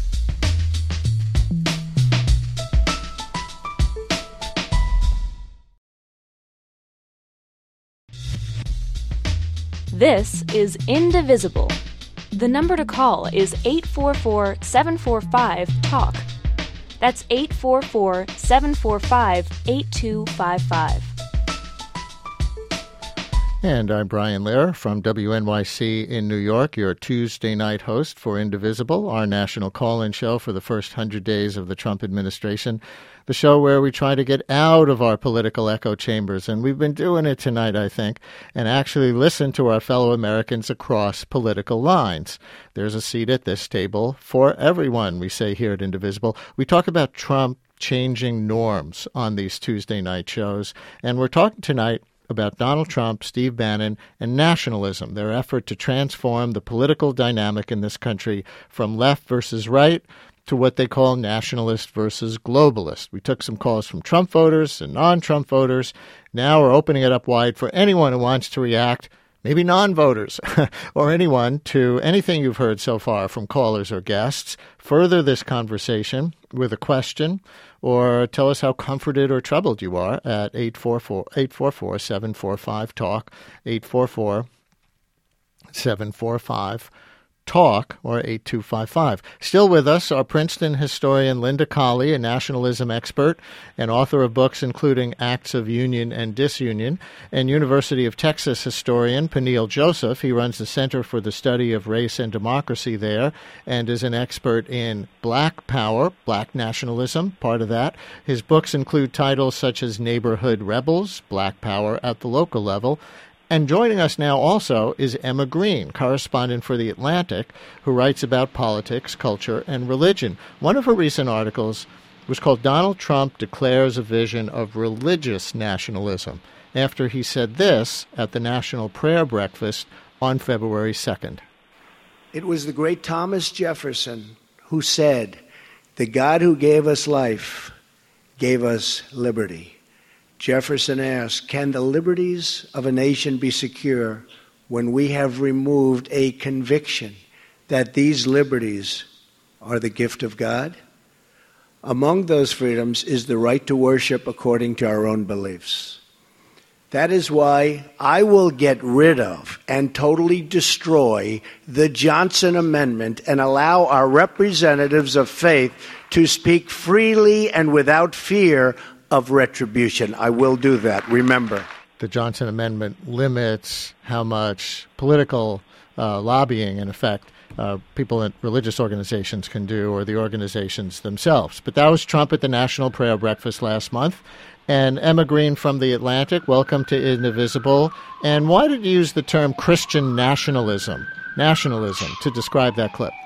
This is Indivisible. The number to call is eight four four seven four five talk. That's eight four four seven four five eight two five five. And I'm Brian Lehrer from W N Y C in New York, your Tuesday night host for Indivisible, our national call-in show for the first hundred days of the Trump administration, the show where we try to get out of our political echo chambers. And we've been doing it tonight, I think, and actually listen to our fellow Americans across political lines. There's a seat at this table for everyone, we say here at Indivisible. We talk about Trump changing norms on these Tuesday night shows, and we're talking tonight about Donald Trump, Steve Bannon, and nationalism, their effort to transform the political dynamic in this country from left versus right to what they call nationalist versus globalist. We took some calls from Trump voters and non-Trump voters. Now we're opening it up wide for anyone who wants to react, maybe non-voters, or anyone, to anything you've heard so far from callers or guests. Further this conversation with a question, or tell us how comforted or troubled you are at eight four four, eight four four, seven four five, TALK, eight four four, seven four five, TALK, or eight two five five. Still with us are Princeton historian Linda Colley, a nationalism expert and author of books including Acts of Union and Disunion, and University of Texas historian Peniel Joseph. He runs the Center for the Study of Race and Democracy there and is an expert in Black Power, Black nationalism, part of that. His books include titles such as Neighborhood Rebels, Black Power at the Local Level. And joining us now also is Emma Green, correspondent for The Atlantic, who writes about politics, culture, and religion. One of her recent articles was called Donald Trump Declares a Vision of Religious Nationalism, after he said this at the National Prayer Breakfast on February second. It was the great Thomas Jefferson who said, "The God who gave us life gave us liberty." Jefferson asked, can the liberties of a nation be secure when we have removed a conviction that these liberties are the gift of God? Among those freedoms is the right to worship according to our own beliefs. That is why I will get rid of and totally destroy the Johnson Amendment and allow our representatives of faith to speak freely and without fear of retribution. I will do that, remember. The Johnson Amendment limits how much political uh, lobbying, in effect, uh, people in religious organizations can do, or the organizations themselves. But that was Trump at the National Prayer Breakfast last month. And Emma Green from The Atlantic, welcome to Indivisible. And why did you use the term Christian nationalism, nationalism, to describe that clip?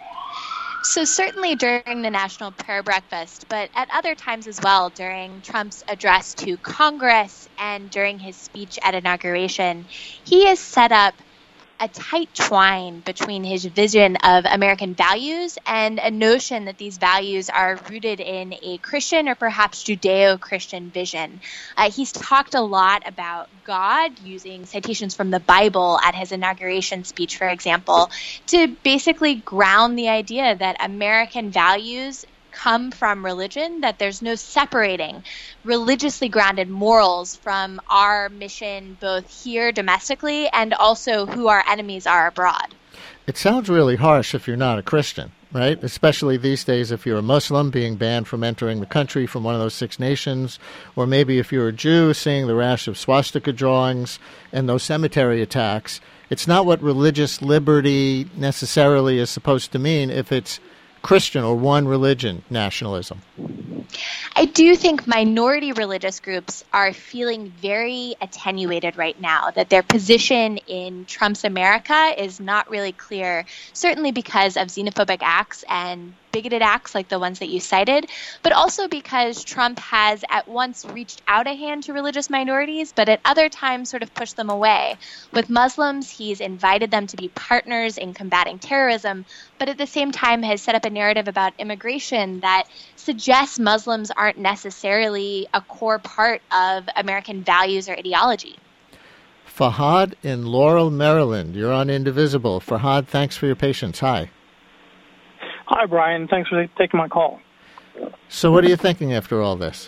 So certainly during the National Prayer Breakfast, but at other times as well, during Trump's address to Congress and during his speech at inauguration, he has set up a tight twine between his vision of American values and a notion that these values are rooted in a Christian or perhaps Judeo-Christian vision. Uh, he's talked a lot about God, using citations from the Bible at his inauguration speech, for example, to basically ground the idea that American values come from religion, that there's no separating religiously grounded morals from our mission both here domestically and also who our enemies are abroad. It sounds really harsh if you're not a Christian, right? Especially these days if you're a Muslim being banned from entering the country from one of those six nations, or maybe if you're a Jew seeing the rash of swastika drawings and those cemetery attacks. It's not what religious liberty necessarily is supposed to mean if it's Christian or one religion nationalism. I do think minority religious groups are feeling very attenuated right now, that their position in Trump's America is not really clear, certainly because of xenophobic acts and bigoted acts like the ones that you cited, but also because Trump has at once reached out a hand to religious minorities, but at other times sort of pushed them away. With Muslims, he's invited them to be partners in combating terrorism, but at the same time has set up a narrative about immigration that suggests Muslims aren't necessarily a core part of American values or ideology. Fahad in Laurel, Maryland. You're on Indivisible. Fahad, thanks for your patience. Hi. Hi, Brian. Thanks for taking my call. So what are you thinking after all this?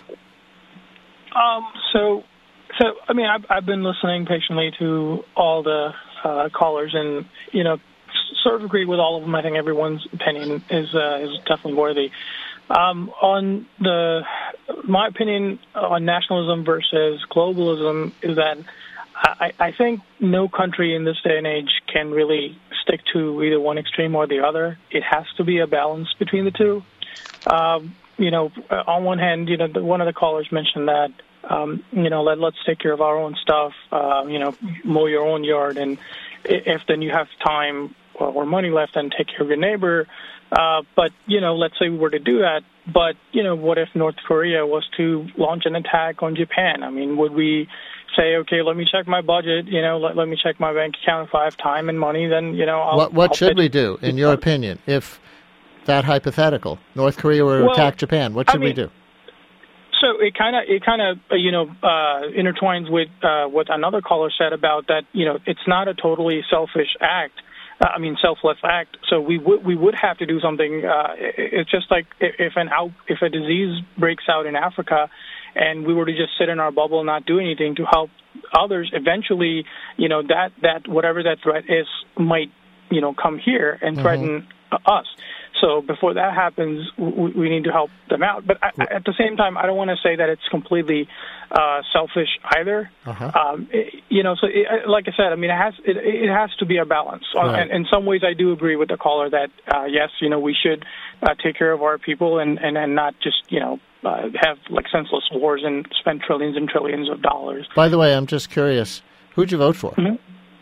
Um, so, so I mean, I've, I've been listening patiently to all the uh, callers and, you know, sort of agree with all of them. I think everyone's opinion is uh, is definitely worthy. Um, on the, my opinion on nationalism versus globalism is that I, I think no country in this day and age can really stick to either one extreme or the other. It has to be a balance between the two. Um, you know, on one hand, you know, the, one of the callers mentioned that, um, you know, let, let's take care of our own stuff, uh, you know, mow your own yard. And if then you have time or money left, then take care of your neighbor. Uh, but, you know, let's say we were to do that. But, you know, what if North Korea was to launch an attack on Japan? I mean, would we say, okay, let me check my budget, you know, let, let me check my bank account. If I have time and money, then, you know, I'll... What, what I'll should we do, in your opinion, if that hypothetical, North Korea were to well, attack Japan? What should I mean, we do? So it kind of, it kind of, uh, you know, uh, intertwines with uh, what another caller said about that, you know, it's not a totally selfish act. I mean, selfless act. So we would we would have to do something. Uh, it's just like if an out if a disease breaks out in Africa, and we were to just sit in our bubble and not do anything to help others, eventually, you know, that that whatever that threat is might, you know, come here and threaten mm-hmm. us. So before that happens, we, we need to help them out. But I, at the same time, I don't want to say that it's completely uh, selfish either. Uh-huh. Um, it, you know, so it, like I said, I mean, it has it, it has to be a balance. Right. And in some ways, I do agree with the caller that uh, yes, you know, we should uh, take care of our people and, and, and not just, you know, uh, have like senseless wars and spend trillions and trillions of dollars. By the way, I'm just curious, who'd you vote for? Mm-hmm.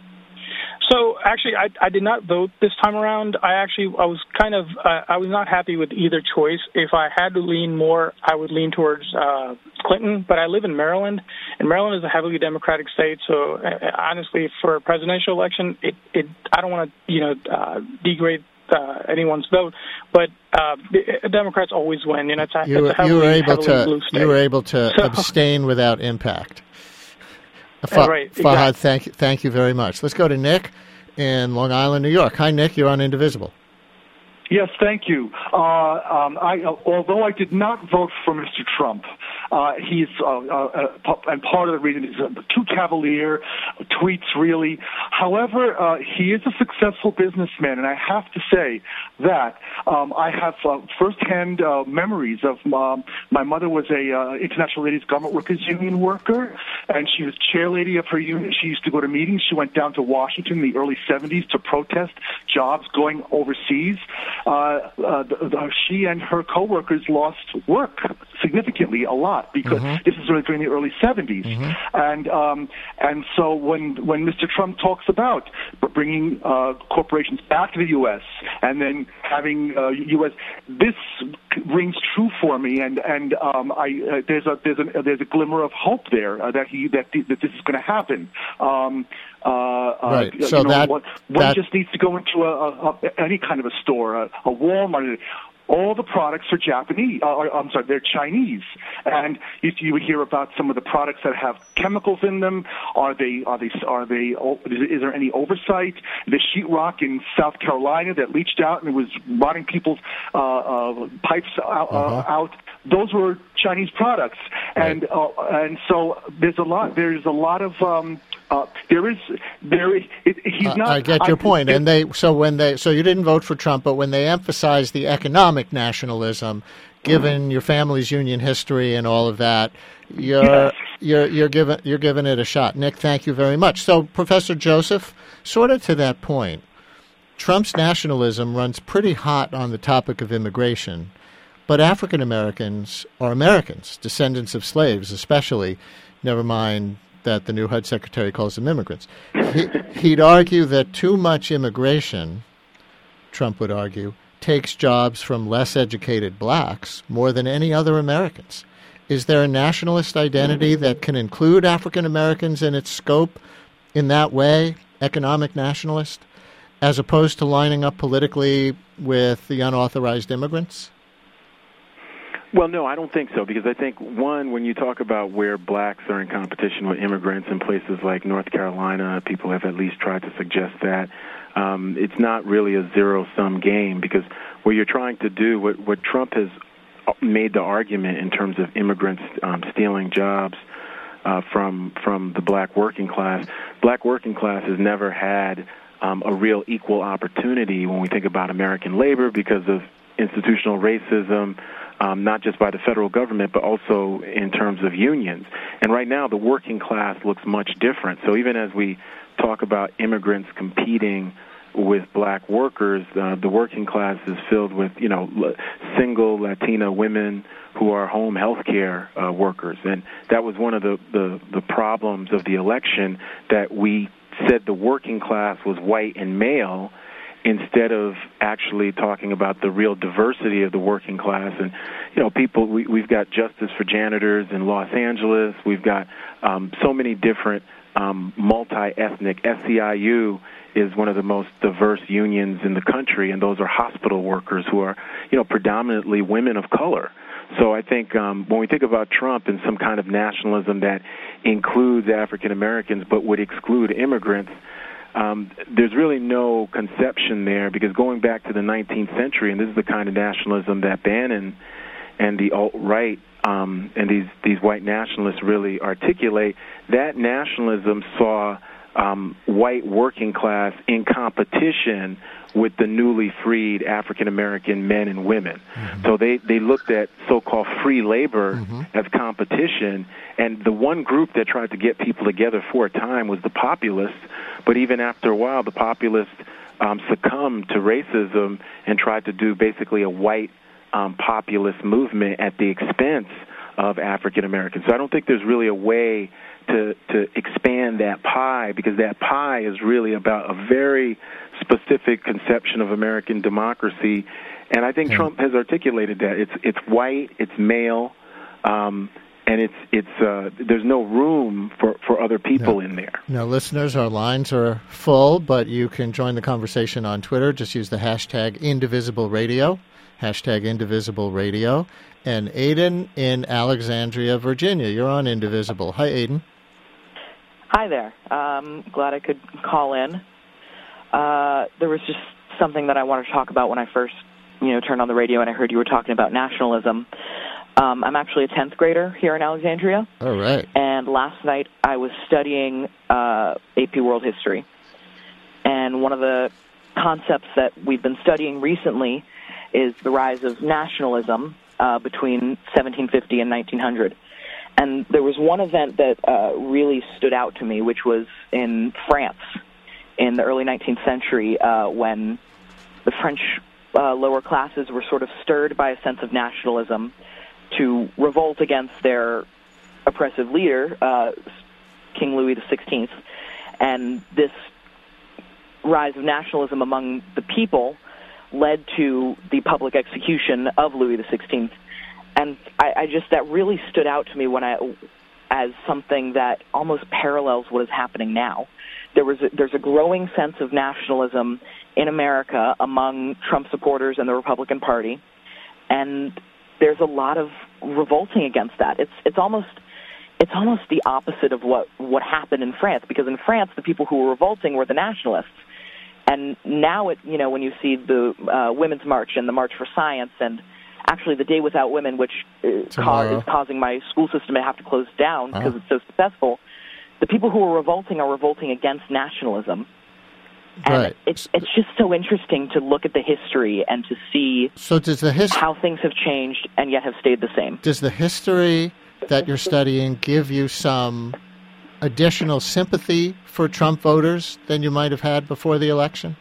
So actually, I, I did not vote this time around. I actually, I was kind of, uh, I was not happy with either choice. If I had to lean more, I would lean towards uh, Clinton. But I live in Maryland, and Maryland is a heavily Democratic state. So uh, honestly, for a presidential election, it, it I don't want to, you know, uh, degrade uh, anyone's vote, but uh, Democrats always win. You know, it's a, you, it's a heavily, you were able heavily to, blue state. You were able to so, abstain without impact. F- right, exactly. Fahad, thank you, thank you very much. Let's go to Nick in Long Island, New York. Hi, Nick. You're on Indivisible. Yes, thank you. Uh, um, I, uh, although I did not vote for Mister Trump, uh, he's uh, uh, and part of the reason is uh, too cavalier, tweets really. However, uh, he is a successful businessman, and I have to say that um, I have uh, firsthand uh, memories of um, my mother was a uh, International Ladies Government Workers Union worker, and she was chair lady of her union. She used to go to meetings. She went down to Washington in the early seventies to protest jobs going overseas. Uh, uh, the, the, she and her coworkers lost work significantly, a lot, because mm-hmm. this is during the early seventies, mm-hmm. and um, and so when when Mister Trump talks about bringing uh, corporations back to the U S and then having uh, U S, this rings true for me, and and um, I uh, there's a there's a there's a glimmer of hope there uh, that he that that this is going to happen. Um, Uh, right. Uh, so you know, that one, that one just needs to go into a, a, a any kind of a store, a, a Walmart. All the products are Japanese. Uh, or, I'm sorry, they're Chinese, and you, you hear about some of the products that have chemicals in them. Are they? Are they? Are they? Is there any oversight? The sheetrock in South Carolina that leached out and was rotting people's uh, uh, pipes out, uh-huh. uh, out. Those were Chinese products, and uh, and so there's a lot. There's a lot of. Um, Uh, there is, there is. It, he's not. Uh, I get your I, point, and they. So when they, so you didn't vote for Trump, but when they emphasize the economic nationalism, given mm-hmm. your family's union history and all of that, you're yes. you're you're giving you're giving it a shot. Nick, thank you very much. So, Professor Joseph, sort of to that point, Trump's nationalism runs pretty hot on the topic of immigration, but African Americans are Americans, descendants of slaves, especially. Never mind that the new H U D secretary calls them immigrants. He, he'd argue that too much immigration, Trump would argue, takes jobs from less educated blacks more than any other Americans. Is there a nationalist identity that can include African Americans in its scope in that way, economic nationalist, as opposed to lining up politically with the unauthorized immigrants? Well, no, I don't think so, because I think, one, when you talk about where blacks are in competition with immigrants in places like North Carolina, people have at least tried to suggest that, um, it's not really a zero-sum game, because what you're trying to do, what, what Trump has made the argument in terms of immigrants um, stealing jobs uh, from from the black working class, black working class has never had um, a real equal opportunity when we think about American labor because of institutional racism, um, not just by the federal government, but also in terms of unions. And right now, the working class looks much different. So even as we talk about immigrants competing with black workers, uh, the working class is filled with, you know, l- single Latina women who are home health care uh, workers. And that was one of the, the, the problems of the election, that we said the working class was white and male instead of actually talking about the real diversity of the working class. And, you know, people, we, we've got justice for janitors in Los Angeles. We've got um, so many different um, multi-ethnic. S E I U is one of the most diverse unions in the country, and those are hospital workers who are, you know, predominantly women of color. So I think um, when we think about Trump and some kind of nationalism that includes African Americans but would exclude immigrants, um, there's really no conception there, because going back to the nineteenth century, and this is the kind of nationalism that Bannon and the alt-right um, and these, these white nationalists really articulate, that nationalism saw um, white working class in competition with the newly freed African-American men and women. Mm-hmm. So they, they looked at so-called free labor mm-hmm. as competition, and the one group that tried to get people together for a time was the populists, but even after a while, the populists um, succumbed to racism and tried to do basically a white um, populist movement at the expense of African-Americans. So I don't think there's really a way to, to expand that pie, because that pie is really about a very specific conception of American democracy, and I think yeah. Trump has articulated that. It's it's white, it's male, um, and it's it's uh, there's no room for, for other people no. in there. Now, listeners, our lines are full, but you can join the conversation on Twitter. Just use the hashtag Indivisible Radio, hashtag Indivisible Radio. And Aiden in Alexandria, Virginia, you're on Indivisible. Hi, Aiden. Hi there. Um, glad I could call in. Uh, there was just something that I wanted to talk about when I first, you know, turned on the radio and I heard you were talking about nationalism. Um, I'm actually a tenth grader here in Alexandria. All right. And last night I was studying uh, A P World History. And one of the concepts that we've been studying recently is the rise of nationalism uh, between seventeen fifty and nineteen hundred. And there was one event that uh, really stood out to me, which was in France in the early nineteenth century, uh, when the French uh, lower classes were sort of stirred by a sense of nationalism to revolt against their oppressive leader, uh, King Louis the sixteenth. And this rise of nationalism among the people led to the public execution of Louis the sixteenth. And I, I just, that really stood out to me when I, as something that almost parallels what is happening now. There was a, there's a growing sense of nationalism in America among Trump supporters and the Republican Party, and there's a lot of revolting against that. It's it's almost it's almost the opposite of what, what happened in France, because in France the people who were revolting were the nationalists, and now it you know when you see the uh, Women's March and the March for Science and actually the Day Without Women, which uh, ca- is causing my school system to have to close down because uh-huh. it's so successful. The people who are revolting are revolting against nationalism. And right. it's it's just so interesting to look at the history and to see so does the his- how things have changed and yet have stayed the same. Does the history that you're studying give you some additional sympathy for Trump voters than you might have had before the election?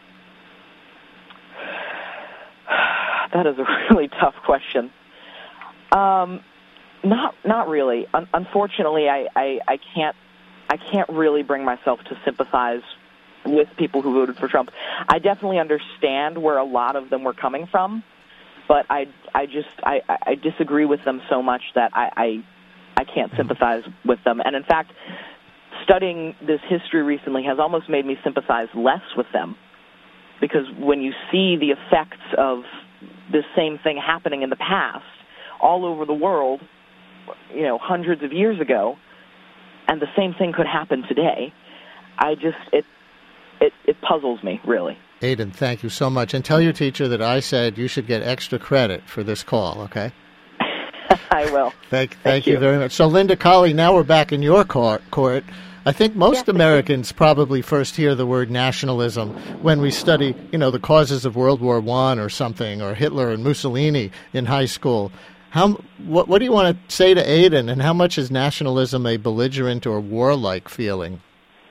That is a really tough question. Um, not not really. Un- unfortunately, I, I, I can't I can't really bring myself to sympathize with people who voted for Trump. I definitely understand where a lot of them were coming from, but I, I just I, I disagree with them so much that I, I I can't sympathize with them. And in fact, studying this history recently has almost made me sympathize less with them, because when you see the effects of this same thing happening in the past all over the world, you know, hundreds of years ago, and the same thing could happen today, I just, it, it, it puzzles me, really. Aiden, thank you so much. And tell your teacher that I said you should get extra credit for this call, okay? I will. Thank, thank, thank you. you very much. So, Linda Colley, now we're back in your court. court. I think most yeah. Americans probably first hear the word nationalism when we study, you know, the causes of World War One or something, or Hitler and Mussolini in high school. How what, what do you want to say to Aidan, and how much is nationalism a belligerent or warlike feeling?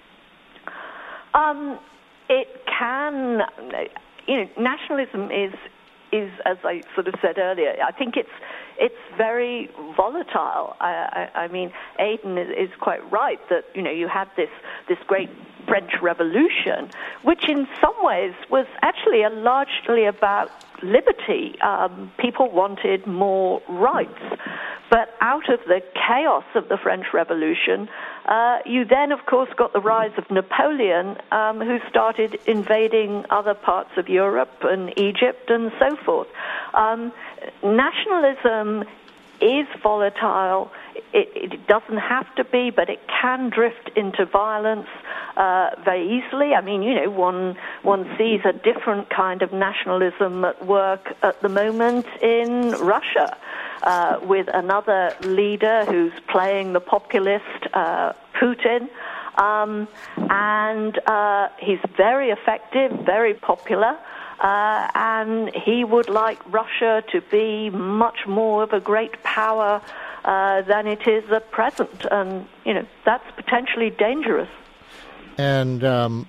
Um, it can, you know, nationalism is is as I sort of said earlier. I think it's it's very volatile. I, I, I mean, Aidan is, is quite right that, you know, you had this this great French Revolution, which in some ways was actually a largely about liberty. Um, people wanted more rights. But out of the chaos of the French Revolution, uh, you then, of course, got the rise of Napoleon, um, who started invading other parts of Europe and Egypt and so forth. Um, nationalism is volatile. It, it doesn't have to be, but it can drift into violence uh, very easily. I mean, you know, one one sees a different kind of nationalism at work at the moment in Russia, uh, with another leader who's playing the populist, uh, Putin. Um, and uh, he's very effective, very popular. Uh, and he would like Russia to be much more of a great power uh, than it is at present. And, you know, that's potentially dangerous. And um,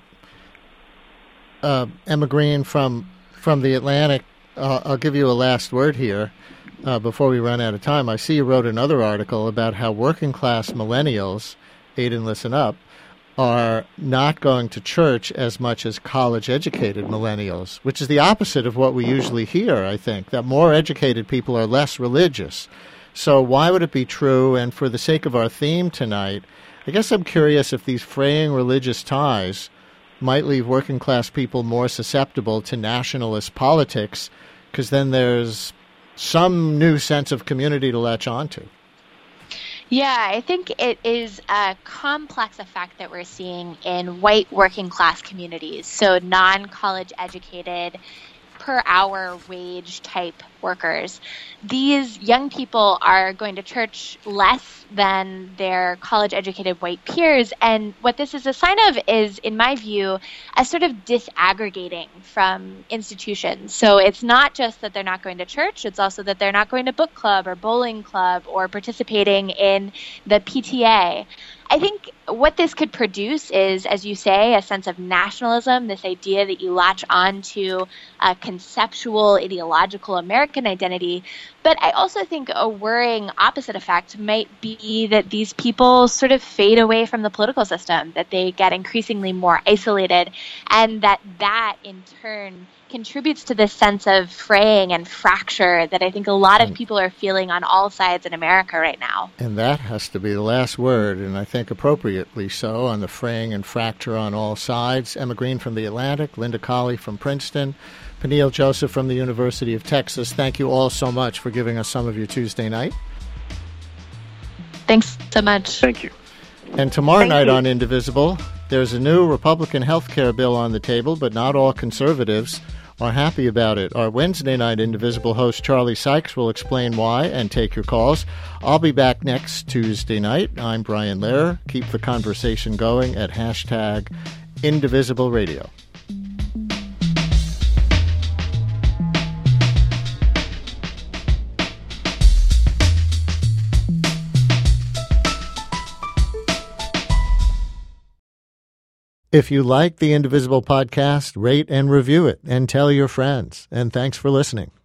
uh, Emma Green from, from The Atlantic, uh, I'll give you a last word here uh, before we run out of time. I see you wrote another article about how working-class millennials, Aidan, listen up, are not going to church as much as college-educated millennials, which is the opposite of what we usually hear, I think, that more educated people are less religious. So why would it be true? And for the sake of our theme tonight, I guess I'm curious if these fraying religious ties might leave working-class people more susceptible to nationalist politics, because then there's some new sense of community to latch onto. Yeah, I think it is a complex effect that we're seeing in white working class communities, so non-college educated, per hour wage type workers. These young people are going to church less than their college educated white peers, and what this is a sign of is, in my view, a sort of disaggregating from institutions. So it's not just that they're not going to church, it's also that they're not going to book club or bowling club or participating in the P T A. I think what this could produce is, as you say, a sense of nationalism, this idea that you latch on to a conceptual, ideological American identity. But I also think a worrying opposite effect might be that these people sort of fade away from the political system, that they get increasingly more isolated, and that that in turn contributes to this sense of fraying and fracture that I think a lot of people are feeling on all sides in America right now. And that has to be the last word, and I think appropriately so, on the fraying and fracture on all sides. Emma Green from The Atlantic, Linda Colley from Princeton, Peniel Joseph from the University of Texas. Thank you all so much for giving us some of your Tuesday night. Thanks so much. Thank you. And tomorrow Thank night you. on Indivisible, there's a new Republican health care bill on the table, but not all conservatives are happy about it. Our Wednesday night Indivisible host, Charlie Sykes, will explain why and take your calls. I'll be back next Tuesday night. I'm Brian Lehrer. Keep the conversation going at hashtag Indivisible Radio. If you like the Indivisible podcast, rate and review it and tell your friends. And thanks for listening.